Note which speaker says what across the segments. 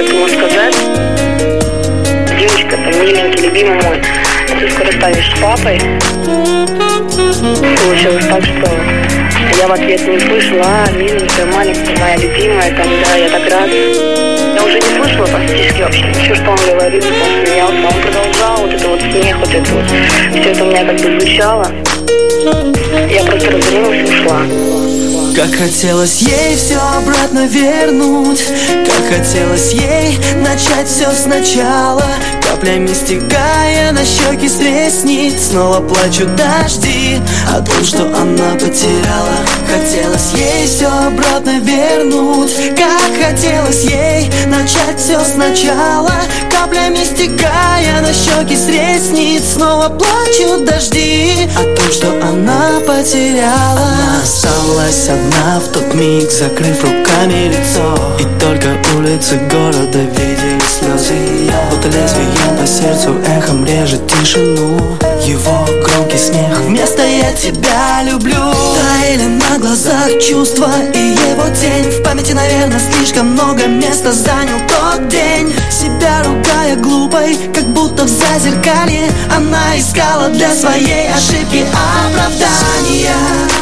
Speaker 1: как бы можно сказать, девочка, там, миленький, любимый мой, ты скоро станешь папой. Получилось так, что я в ответ не слышала: миленькая, маленькая, моя любимая, там, да, я так рад. Я уже не слышала практически вообще ничего, что он говорит, он смеялся, он продолжал, вот это вот смех, вот это вот, все это у меня как бы звучало. Я просто развернулась и ушла.
Speaker 2: Как хотелось ей все обратно вернуть, как хотелось ей начать все сначала. Каплями стекая на щеки с ресниц, снова плачут дожди о том, что она потеряла. Хотелось ей все обратно вернуть, как хотелось ей начать все сначала. Каплями стекая на щеки с ресниц, снова плачут дожди о том, что она потеряла. Она осталась одна в тот миг, закрыв руками лицо, и только улицы города видели слезы ее. Будто лезвием по сердцу эхом режет тишину его громкий смех. Вместо «я тебя люблю» таяли на глазах чувства и его тень. В памяти, наверное, слишком много места занял тот день. Себя ругая глупой, как будто в зазеркалье, она искала для своей ошибки оправдания.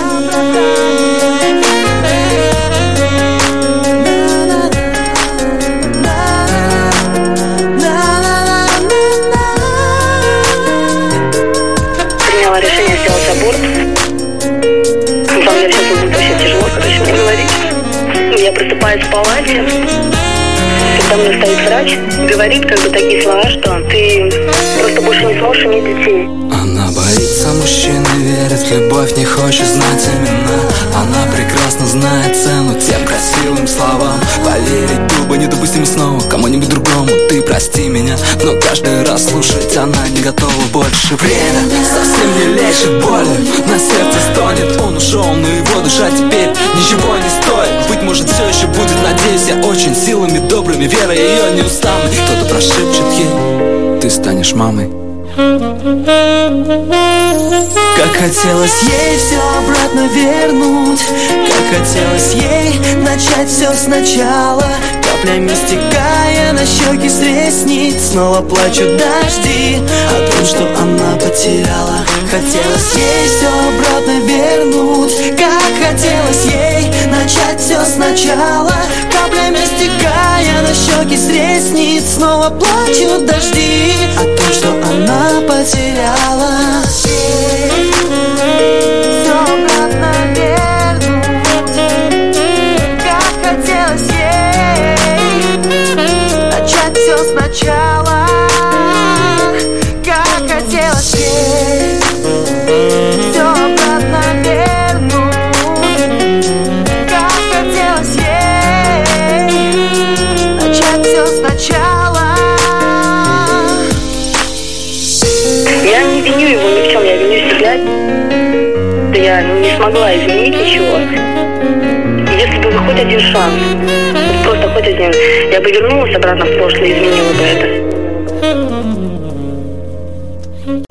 Speaker 1: Приняла решение сделать аборт. На самом деле сейчас будет очень тяжело, короче, мне говорить. Я просыпаюсь в палате, когда мне стоит врач, говорит как бы такие слова, что ты просто больше не сможешь иметь детей.
Speaker 2: Она боится мужчин и верит в любовь, не хочет знать имена. Она прекрасно знает цену тем красивым словам. Поверить было бы недопустимо снова кому-нибудь другому. Ты прости меня, но каждый раз слушать она не готова больше. Время совсем не лечит боли, на сердце стонет. Он ушел, но его душа теперь ничего не стоит. Быть может, все еще будет, надеюсь я очень, силами добрыми, верой ее неустанной. Кто-то прошепчет ей: ты станешь мамой. Как хотелось ей все обратно вернуть, как хотелось ей начать все сначала. Каплями стекая на щеки с ресниц, снова плачут дожди о том, что она потеряла. Хотелось ей все обратно вернуть, как хотелось ей начать все сначала. Каплями стекая на щеки с ресниц, снова плачут дожди о том, что она потеряла. Все обратно вернуть, как хотелось ей начать все сначала. Как хотелось ей все обратно вернуть, как хотелось ей начать все сначала.
Speaker 1: Я не виню его ни в чем, я виню себя. Я не смогла изменить ничего. Если бы хоть один шанс, вот просто хоть один, я бы вернулась обратно в прошлое и изменила бы это.